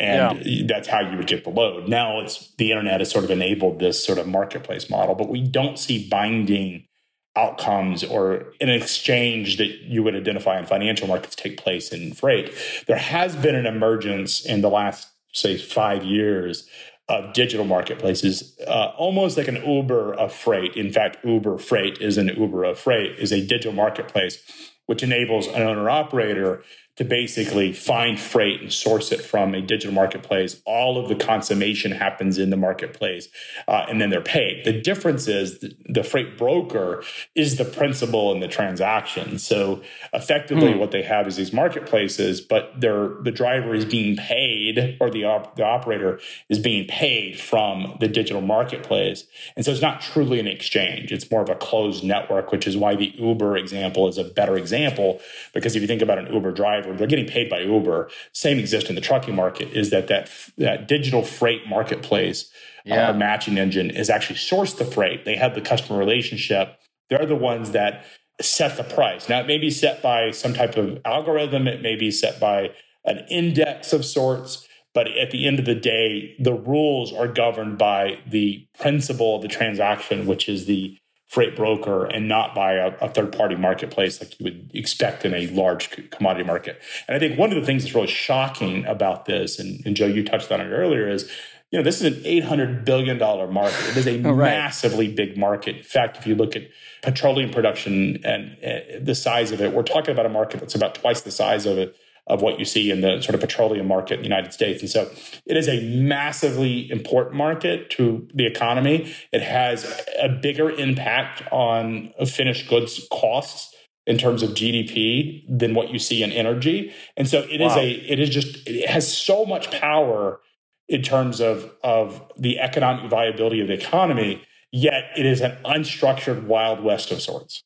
Speaker 3: And that's how you would get the load. Now the internet has sort of enabled this sort of marketplace model, but we don't see binding outcomes or an exchange that you would identify in financial markets take place in freight. There has been an emergence in the last, say, 5 years of digital marketplaces, almost like an Uber of freight. In fact, Uber Freight is an Uber of freight, is a digital marketplace, which enables an owner-operator to basically find freight and source it from a digital marketplace. All of the consummation happens in the marketplace, and then they're paid. The difference is the freight broker is the principal in the transaction. So effectively what they have is these marketplaces, but the driver is being paid, or the operator is being paid from the digital marketplace. And so it's not truly an exchange. It's more of a closed network, which is why the Uber example is a better example, because if you think about an Uber driver, they're getting paid by Uber. Same exists in the trucking market, is that digital freight marketplace matching engine is actually sourced the freight. They have the customer relationship. They're the ones that set the price. Now, it may be set by some type of algorithm. It may be set by an index of sorts. But at the end of the day, the rules are governed by the principle of the transaction, which is the freight broker, and not by a third-party marketplace like you would expect in a large commodity market. And I think one of the things that's really shocking about this, and Joe, you touched on it earlier, is this is an $800 billion market. It is a massively big market. In fact, if you look at petroleum production and the size of it, we're talking about a market that's about twice the size of what you see in the sort of petroleum market in the United States. And so it is a massively important market to the economy. It has a bigger impact on finished goods costs in terms of GDP than what you see in energy. And so it has so much power in terms of the economic viability of the economy, yet it is an unstructured Wild West of sorts.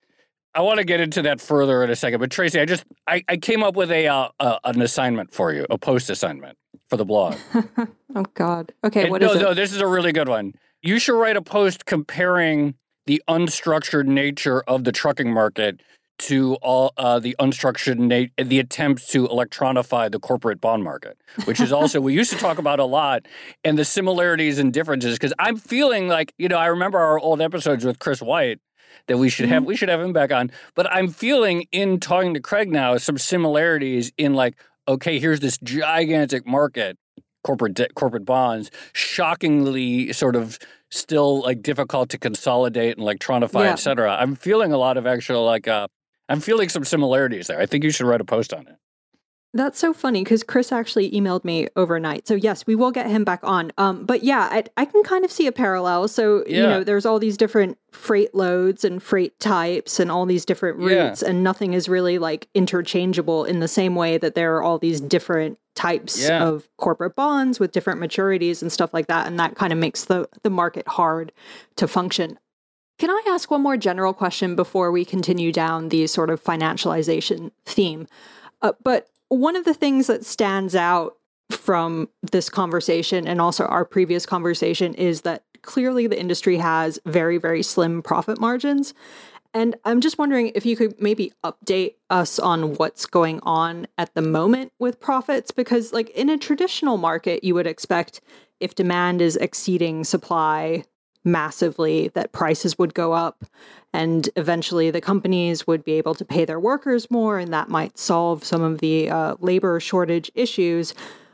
Speaker 1: I want to get into that further in a second, but Tracy, I came up with an assignment for you, a post assignment for the blog.
Speaker 2: Oh God. Okay, what is it?
Speaker 1: No, this is a really good one. You should write a post comparing the unstructured nature of the trucking market to all the unstructured the attempts to electronify the corporate bond market, which is also we used to talk about a lot, and the similarities and differences. Because I'm feeling like I remember our old episodes with Chris White. That we should have him back on. But I'm feeling in talking to Craig now some similarities in okay, here's this gigantic market, corporate bonds, shockingly sort of still difficult to consolidate and electronify, et cetera. I'm feeling a lot of actual I'm feeling some similarities there. I think you should write a post on it.
Speaker 2: That's so funny because Chris actually emailed me overnight. So yes, we will get him back on. But yeah, I can kind of see a parallel. So, there's all these different freight loads and freight types and all these different routes, and nothing is really interchangeable in the same way that there are all these different types of corporate bonds with different maturities and stuff like that. And that kind of makes the market hard to function. Can I ask one more general question before we continue down the sort of financialization theme? But one of the things that stands out from this conversation and also our previous conversation is that clearly the industry has very, very slim profit margins. And I'm just wondering if you could maybe update us on what's going on at the moment with profits, because in a traditional market, you would expect if demand is exceeding supply massively, that prices would go up and eventually the companies would be able to pay their workers more, and that might solve some of the labor shortage issues.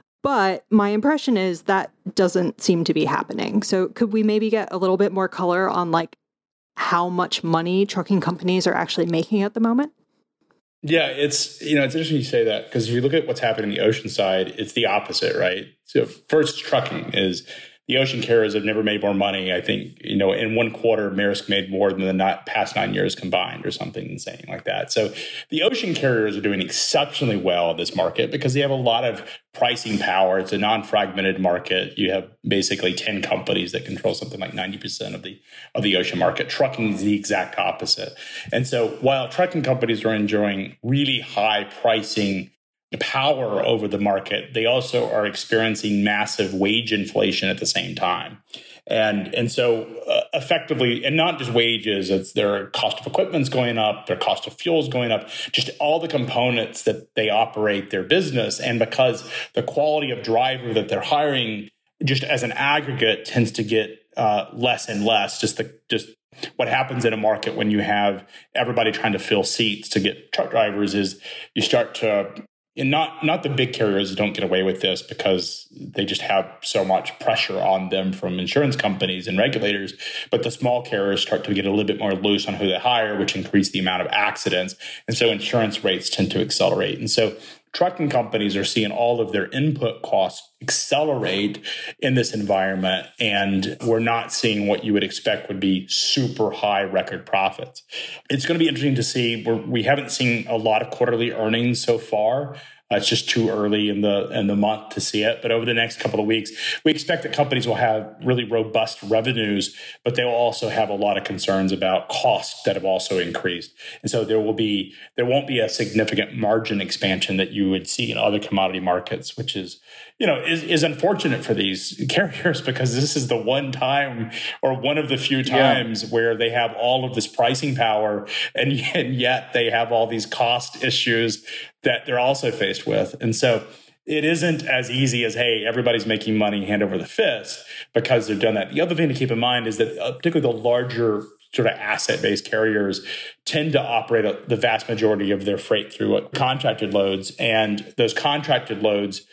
Speaker 2: But my impression is that doesn't seem to be happening. So could we maybe get a little bit more color on how much money trucking companies are actually making at the moment?
Speaker 3: Yeah, it's interesting you say that, because if you look at what's happening in the ocean side, it's the opposite, right? So first, trucking is the ocean carriers have never made more money. I think, in one quarter, Maersk made more than the past 9 years combined or something insane like that. So the ocean carriers are doing exceptionally well in this market because they have a lot of pricing power. It's a non-fragmented market. You have basically 10 companies that control something like 90% of the ocean market. Trucking is the exact opposite. And so while trucking companies are enjoying really high pricing power over the market, they also are experiencing massive wage inflation at the same time. And so effectively, and not just wages, it's their cost of equipment's going up, their cost of fuel's going up, just all the components that they operate their business. And because the quality of driver that they're hiring, just as an aggregate, tends to get less and less, just what happens in a market when you have everybody trying to fill seats to get truck drivers is you start to, and not the big carriers don't get away with this because they just have so much pressure on them from insurance companies and regulators. But the small carriers start to get a little bit more loose on who they hire, which increase the amount of accidents. And so insurance rates tend to accelerate. And so trucking companies are seeing all of their input costs accelerate in this environment. And we're not seeing what you would expect would be super high record profits. It's going to be interesting to see. We haven't seen a lot of quarterly earnings so far. It's just too early in the month to see it. But over the next couple of weeks, we expect that companies will have really robust revenues, but they will also have a lot of concerns about costs that have also increased. And so there won't be a significant margin expansion that you would see in other commodity markets, which is unfortunate for these carriers because this is the one time or one of the few times where they have all of this pricing power and yet they have all these cost issues that they're also faced with. And so it isn't as easy as, hey, everybody's making money hand over the fist because they've done that. The other thing to keep in mind is that particularly the larger sort of asset-based carriers tend to operate the vast majority of their freight through contracted loads. And those contracted loads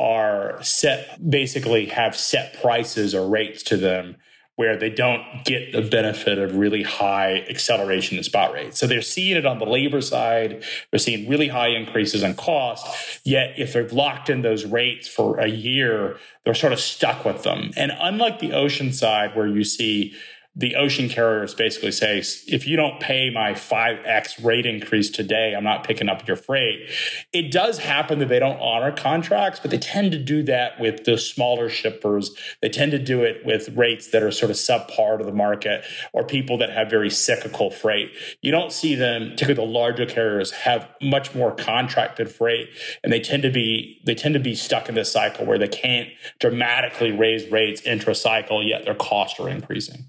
Speaker 3: are basically have set prices or rates to them where they don't get the benefit of really high acceleration in spot rates. So they're seeing it on the labor side. They're seeing really high increases in cost. Yet if they've locked in those rates for a year, they're sort of stuck with them. And unlike the ocean side where you see the ocean carriers basically say, if you don't pay my 5x rate increase today, I'm not picking up your freight. It does happen that they don't honor contracts, but they tend to do that with the smaller shippers. They tend to do it with rates that are sort of subpar to the market or people that have very cyclical freight. You don't see them, particularly the larger carriers, have much more contracted freight, and they tend to be stuck in this cycle where they can't dramatically raise rates intra-cycle, yet their costs are increasing.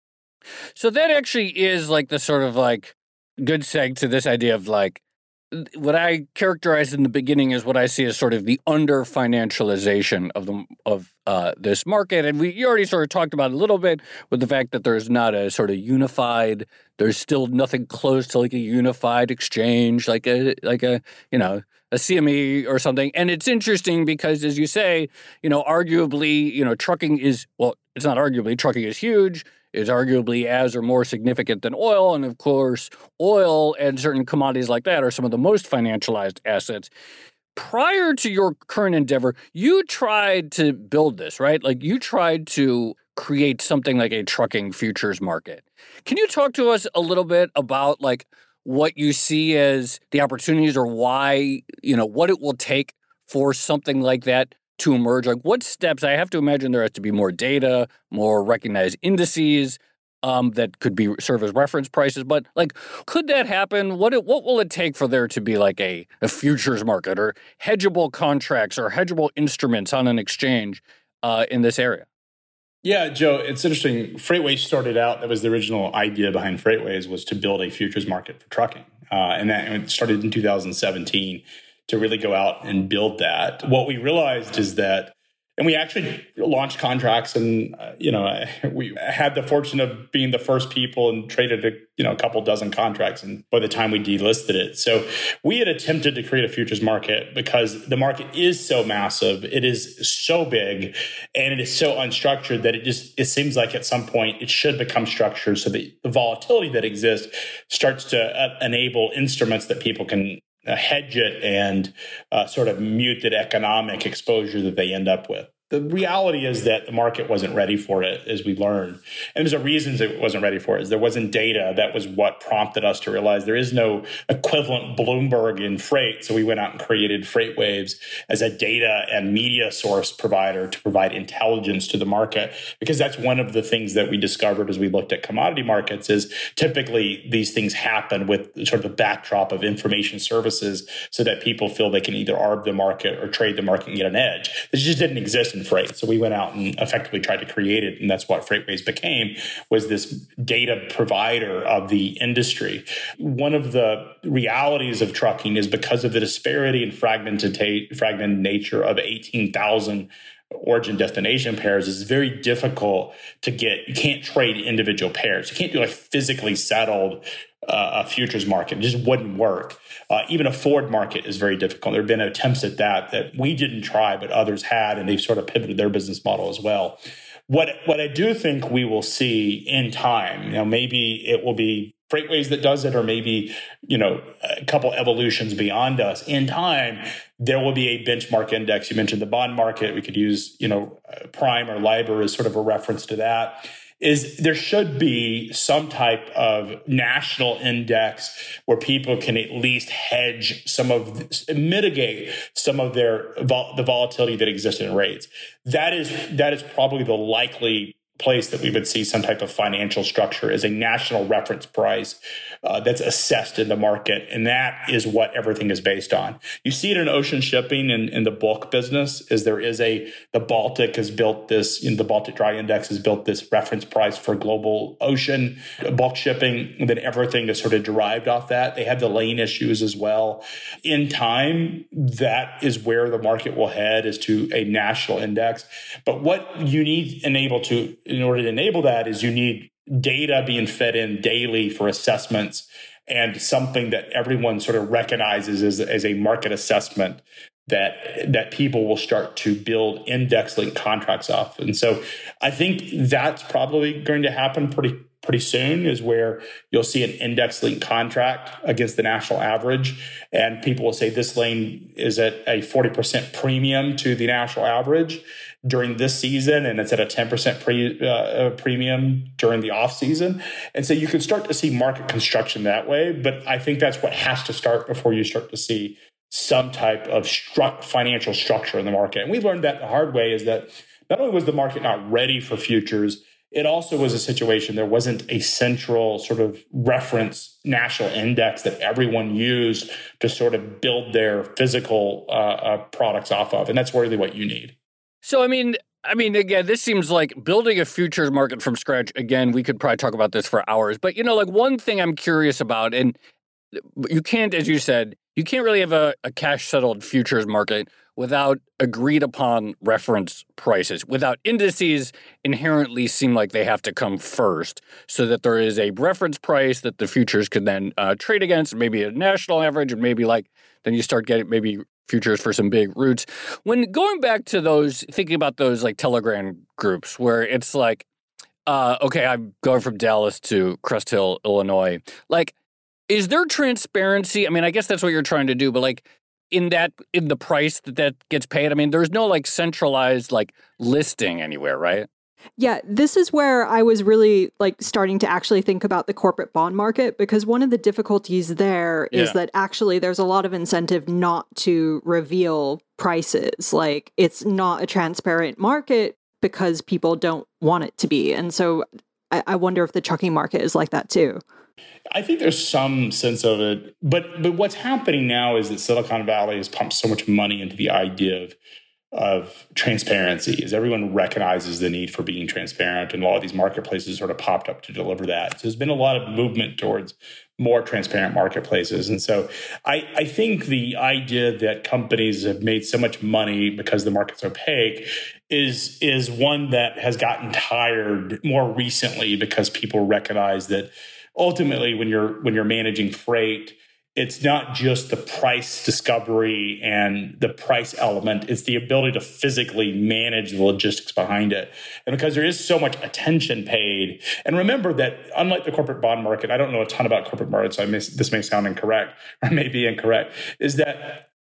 Speaker 1: So that actually is like the sort of like good seg to this idea of like what I characterized in the beginning is what I see as sort of the under financialization of this market. And you already sort of talked about it a little bit with the fact that there's not a sort of unified, there's still nothing close to like a unified exchange, like a CME or something. And it's interesting because, as you say, arguably, trucking is, well, it's not arguably, trucking is huge. Is arguably as or more significant than oil. And of course, oil and certain commodities like that are some of the most financialized assets. Prior to your current endeavor, you tried to build this, right? Like you tried to create something like a trucking futures market. Can you talk to us a little bit about like what you see as the opportunities or why, what it will take for something like that to emerge? Like what steps? I have to imagine there has to be more data, more recognized indices that could serve as reference prices. But like, could that happen? What will it take for there to be like a futures market or hedgeable contracts or hedgeable instruments on an exchange in this area?
Speaker 3: Yeah, Joe, it's interesting. Freightways started out, that was the original idea behind Freightways, was to build a futures market for trucking. And it started in 2017. To really go out and build that. What we realized is that, and we actually launched contracts and, we had the fortune of being the first people and traded a couple dozen contracts and by the time we delisted it. So we had attempted to create a futures market because the market is so massive, it is so big, and it is so unstructured that it seems like at some point it should become structured so that the volatility that exists starts to enable instruments that people can hedge it and sort of mute the economic exposure that they end up with. The reality is that the market wasn't ready for it, as we learned. And there's a reason it wasn't ready for it. Is there wasn't data. That was what prompted us to realize there is no equivalent Bloomberg in freight. So we went out and created FreightWaves as a data and media source provider to provide intelligence to the market. Because that's one of the things that we discovered as we looked at commodity markets is typically these things happen with sort of the backdrop of information services so that people feel they can either arb the market or trade the market and get an edge. This just didn't exist in freight. So we went out and effectively tried to create it. And that's what FreightWaves became, was this data provider of the industry. One of the realities of trucking is because of the disparity and fragmented nature of 18,000 origin destination pairs, is very difficult to get. You can't trade individual pairs. You can't do like physically settled a futures market. It just wouldn't work. Even a forward market is very difficult. There have been attempts at that we didn't try, but others had, and they've sort of pivoted their business model as well. What I do think we will see in time, maybe it will be FreightWaves that does it, or maybe, a couple evolutions beyond us. In time, there will be a benchmark index. You mentioned the bond market. We could use, Prime or LIBOR as sort of a reference to that. Is there should be some type of national index where people can at least hedge mitigate some of the volatility that exists in rates. That is probably the likely place that we would see some type of financial structure as a national reference price that's assessed in the market. And that is what everything is based on. You see it in ocean shipping in the bulk business, is the Baltic has built this, the Baltic Dry Index has built this reference price for global ocean bulk shipping, and then everything is sort of derived off that. They have the lane issues as well. In time, that is where the market will head, is to a national index. But what you need in order to enable that is you need data being fed in daily for assessments, and something that everyone sort of recognizes as a market assessment that people will start to build index-linked contracts off. And so I think that's probably going to happen pretty soon, is where you'll see an index-linked contract against the national average. And people will say this lane is at a 40% premium to the national average during this season, and it's at a 10% premium during the off season. And so you can start to see market construction that way. But I think that's what has to start before you start to see some type of financial structure in the market. And we learned that the hard way, is that not only was the market not ready for futures, it also was a situation there wasn't a central sort of reference national index that everyone used to sort of build their physical products off of. And that's really what you need.
Speaker 1: So, I mean, again, this seems like building a futures market from scratch. Again, we could probably talk about this for hours. But, one thing I'm curious about, and you can't, as you said, you can't really have a cash-settled futures market without agreed-upon reference prices, without indices inherently seem like they have to come first, so that there is a reference price that the futures could then trade against, maybe a national average, and maybe then you start getting maybe futures for some big routes. When going back to thinking about those like Telegram groups where it's like, okay, I'm going from Dallas to Crest Hill, Illinois. Is there transparency? I mean, I guess that's what you're trying to do, but in the price that gets paid, I mean, there's no centralized listing anywhere, right?
Speaker 2: Yeah, this is where I was really starting to actually think about the corporate bond market, because one of the difficulties there is that actually there's a lot of incentive not to reveal prices. It's not a transparent market because people don't want it to be. And so I wonder if the trucking market is like that too.
Speaker 3: I think there's some sense of it. But what's happening now is that Silicon Valley has pumped so much money into the idea of transparency, as everyone recognizes the need for being transparent, and a lot of these marketplaces sort of popped up to deliver that. So there's been a lot of movement towards more transparent marketplaces. And so I think the idea that companies have made so much money because the market's opaque is one that has gotten tired more recently, because people recognize that ultimately when you're managing freight, it's not just the price discovery and the price element. It's the ability to physically manage the logistics behind it. And because there is so much attention paid, and remember that unlike the corporate bond market, I don't know a ton about corporate markets, so this may sound incorrect or may be incorrect, is that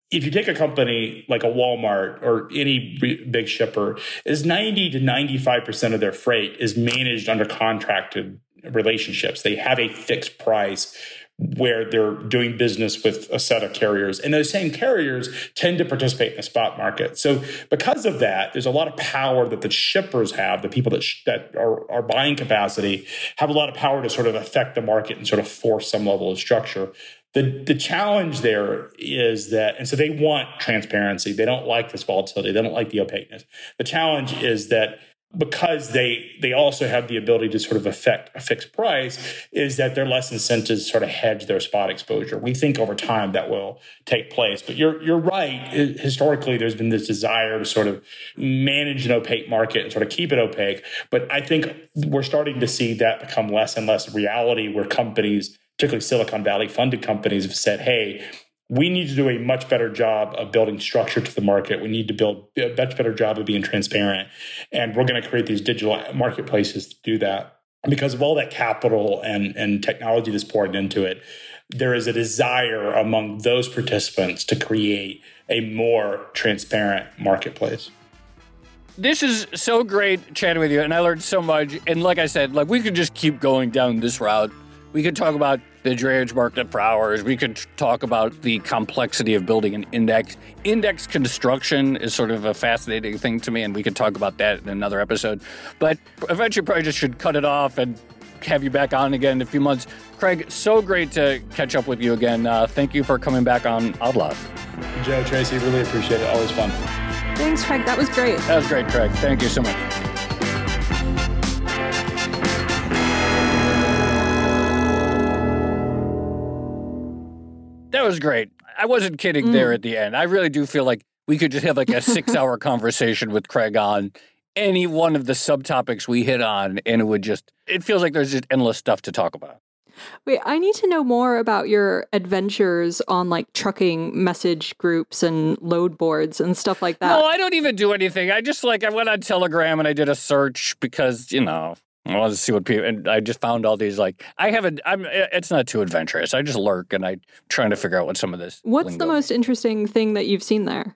Speaker 3: if you take a company like a Walmart or any big shipper, is 90 to 95% of their freight is managed under contracted relationships. They have a fixed price where they're doing business with a set of carriers. And those same carriers tend to participate in the spot market. So because of that, there's a lot of power that the shippers have, the people that are buying capacity, have a lot of power to sort of affect the market and sort of force some level of structure. The challenge there is that, and so they want transparency. They don't like this volatility. They don't like the opaqueness. The challenge is that because they also have the ability to sort of affect a fixed price, is that they're less incented to sort of hedge their spot exposure. We think over time that will take place. But you're right. Historically, there's been this desire to sort of manage an opaque market and sort of keep it opaque. But I think we're starting to see that become less and less reality, where companies, particularly Silicon Valley funded companies, have said, hey, we need to do a much better job of building structure to the market. We need to build a much better job of being transparent. And we're going to create these digital marketplaces to do that. And because of all that capital and technology that's poured into it, there is a desire among those participants to create a more transparent marketplace.
Speaker 1: This is so great chatting with you, and I learned so much. And like I said, we could just keep going down this route. We could talk about the drayage market for hours. We could talk about the complexity of building an index. Index construction is sort of a fascinating thing to me, and we could talk about that in another episode. But eventually probably just should cut it off and have you back on again in a few months. Craig, so great to catch up with you again. Thank you for coming back on Outloud.
Speaker 3: Joe, Tracy, really appreciate it. Always fun.
Speaker 2: Thanks, Craig. That was great.
Speaker 1: That was great, Craig. Thank you so much. That was great. I wasn't kidding there at the end. I really do feel like we could just have a 6-hour conversation with Craig on any one of the subtopics we hit on, and it feels like there's just endless stuff to talk about.
Speaker 2: Wait, I need to know more about your adventures on trucking message groups and load boards and stuff like that.
Speaker 1: No, I don't even do anything. I just I went on Telegram and I did a search because, I wanted to see what people, and I just found all these, it's not too adventurous. I just lurk and I'm trying to figure out what some of this.
Speaker 2: What's the most interesting thing that you've seen there?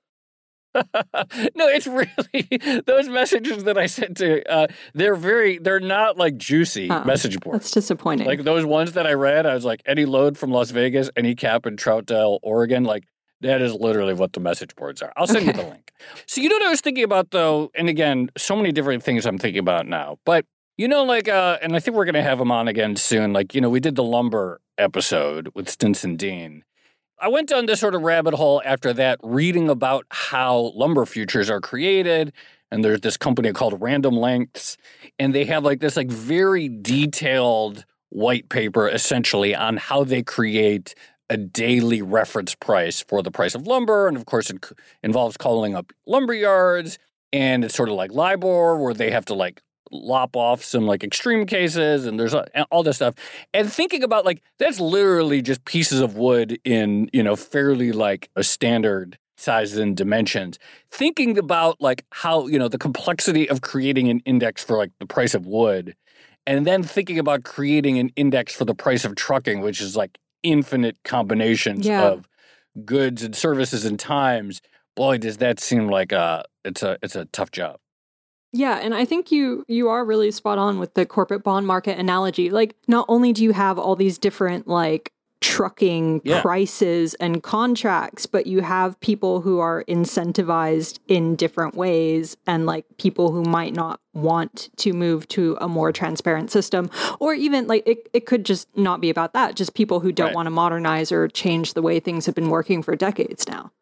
Speaker 1: No, it's really those messages that I sent to, they're not juicy message boards.
Speaker 2: That's disappointing.
Speaker 1: Those ones that I read, I was like, any load from Las Vegas, any cap in Troutdale, Oregon, that is literally what the message boards are. I'll send you the link. So you know what I was thinking about, though? And again, so many different things I'm thinking about now. But, and I think we're going to have him on again soon. We did the lumber episode with Stinson Dean. I went down this sort of rabbit hole after that, reading about how lumber futures are created. And there's this company called Random Lengths. And they have this very detailed white paper, essentially, on how they create a daily reference price for the price of lumber. And of course, it involves calling up lumber yards. And it's sort of like LIBOR, where they have to lop off some extreme cases. And there's all this stuff. And thinking about that's literally just pieces of wood in, fairly a standard sizes and dimensions. Thinking about how, the complexity of creating an index for the price of wood. And then thinking about creating an index for the price of trucking, which is infinite combinations of goods and services and times. Boy, does that seem like it's a tough job.
Speaker 2: Yeah, and I think you are really spot on with the corporate bond market analogy. Not only do you have all these different trucking prices and contracts, but you have people who are incentivized in different ways, and people who might not want to move to a more transparent system, or even it could just not be about that, just people who don't want to modernize or change the way things have been working for decades now.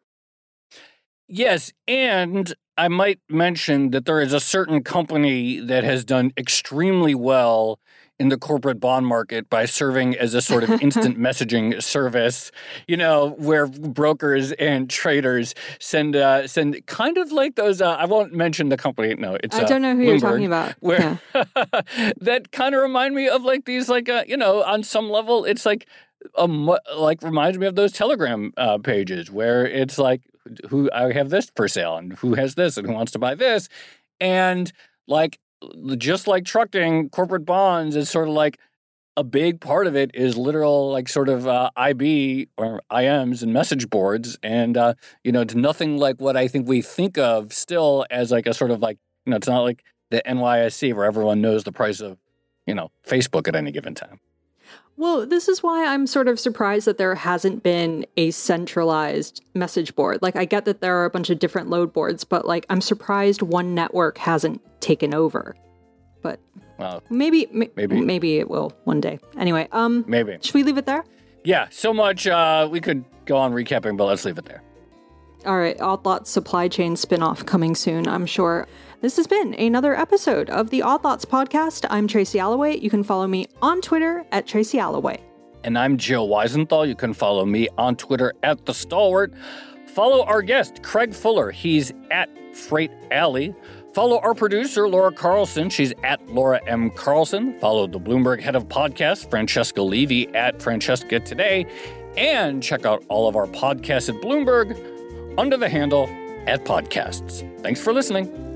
Speaker 1: Yes, and I might mention that there is a certain company that has done extremely well in the corporate bond market by serving as a sort of instant messaging service, where brokers and traders send kind of those, I won't mention the company. No, it's
Speaker 2: I don't know who
Speaker 1: Bloomberg,
Speaker 2: you're talking about.
Speaker 1: Where that kind of remind me of these, on some level, it's reminds me of those Telegram pages where it's who I have this for sale and who has this and who wants to buy this. And just like trucking, corporate bonds is sort of a big part of it is literal, like, sort of IB or IMs and message boards. And, it's nothing like what I think we think of still as like a sort of like, it's not like the NYSE where everyone knows the price of, Facebook at any given time.
Speaker 2: Well, this is why I'm sort of surprised that there hasn't been a centralized message board. Like, I get that there are a bunch of different load boards, but like, I'm surprised one network hasn't taken over. But maybe it will one day. Anyway,
Speaker 1: maybe.
Speaker 2: Should we leave it there?
Speaker 1: Yeah, so much. We could go on recapping, but let's leave it there.
Speaker 2: All right, Odd Lots supply chain spinoff coming soon, I'm sure. This has been another episode of the Odd Lots podcast. I'm Tracy Alloway. You can follow me on Twitter at Tracy Alloway.
Speaker 1: And I'm Joe Weisenthal. You can follow me on Twitter at The Stalwart. Follow our guest, Craig Fuller. He's at Freight Alley. Follow our producer, Laura Carlson. She's at Laura M. Carlson. Follow the Bloomberg head of podcasts, Francesca Levy, at Francesca Today. And check out all of our podcasts at Bloomberg under the handle @podcasts. Thanks for listening.